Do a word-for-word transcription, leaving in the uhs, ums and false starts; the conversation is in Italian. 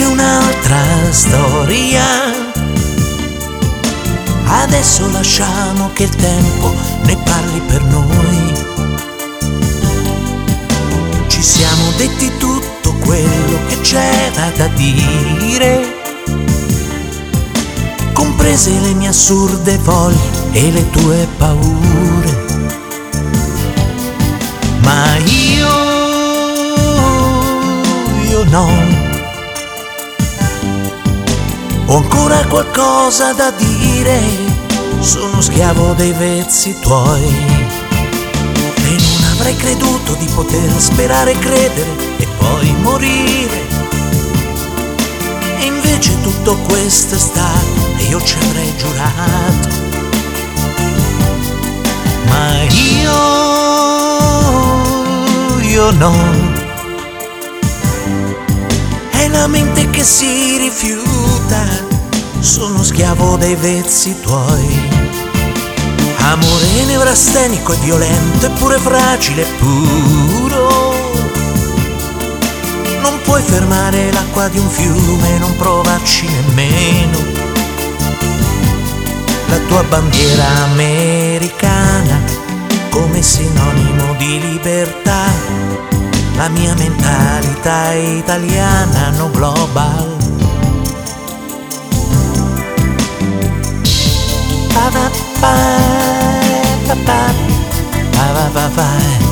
un'altra storia. Adesso lasciamo che il tempo ne parli per noi. Ci siamo detti tutto quello che c'era da dire, comprese le mie assurde voglie e le tue paure. Ma io, io no, ho ancora qualcosa da dire, sono schiavo dei vezzi tuoi. E non avrei creduto di poter sperare e credere e poi morire. E invece tutto questo è stato e io ci avrei giurato. Ma io, io no. È la mente che si rifiuta, sono schiavo dei vezzi tuoi. Amore nevrastenico e violento, eppure fragile e puro. Non puoi fermare l'acqua di un fiume, non provarci nemmeno. La tua bandiera americana come sinonimo di libertà, la mia mentalità italiana no global. Pa pa pa pa pa pa pa pa pa.